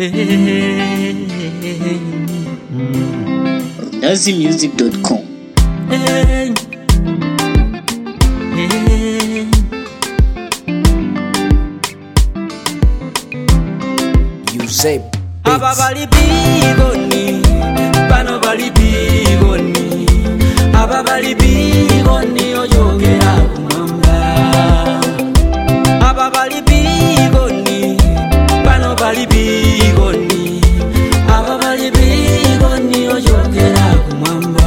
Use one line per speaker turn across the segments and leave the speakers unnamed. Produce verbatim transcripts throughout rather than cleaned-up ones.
Rundazi music dot com.
You say
aba bali bigoni bano bali bigoni aba bali bigoni oyogera kumamba aba bali bigoni bano bali bigoni aba bali bigoni oyogera kumamba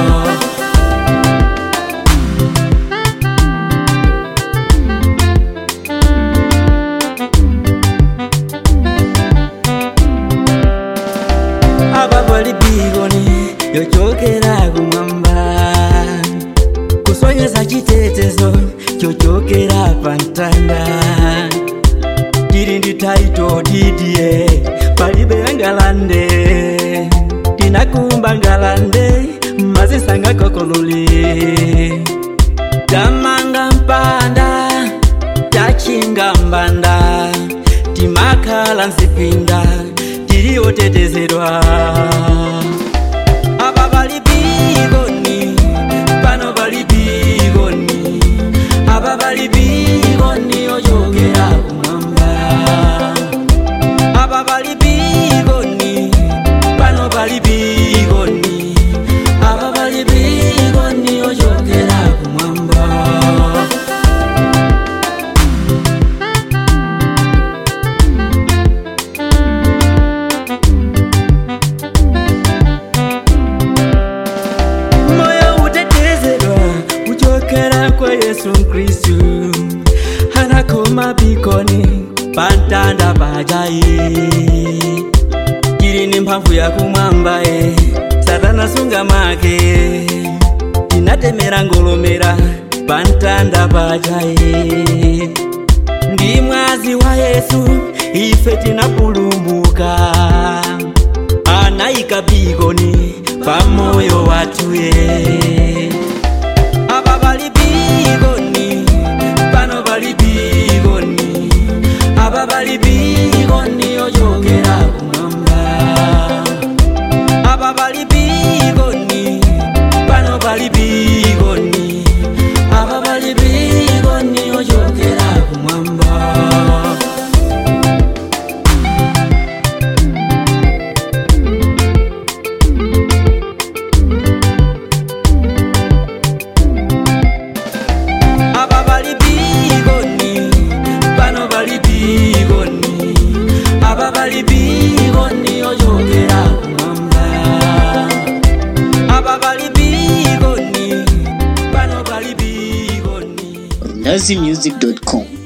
ababali bigoni yochokera kumamba kusonyeza chitetezo chochokera pantanda dirindi taito didie palibe ngalande tinakumba ngalande mazisanga kokoluli tamanga mpanda tachinga mbanda timakala nsipinda tiriyo tetezerwa aba bali bigoni bano bali bigoni aba bali bigoni oyogera kumamba aba bali bigoni bano bali bigoni aba bali bigoni oyogera kumamba kwa Yesu Kristu hanakoma bikoni pantanda bajayi kirini mpamvu ya kumwamba e satana sunga make tinatemera ngolomera pantanda bajayi ndi mwazi wa Yesu ife tinapulumuka anaika bikoni pamoyo watu ye aba bali bigoni bano bali bigoni aba bali bigoni oyogera kumamba aba bali bigoni bano bali bigoni aba bali bigoni oyogera kumamba aba bali bigoni oyogera kumamba aba bali bigoni bano bali bigoni
Rundazi music dot com.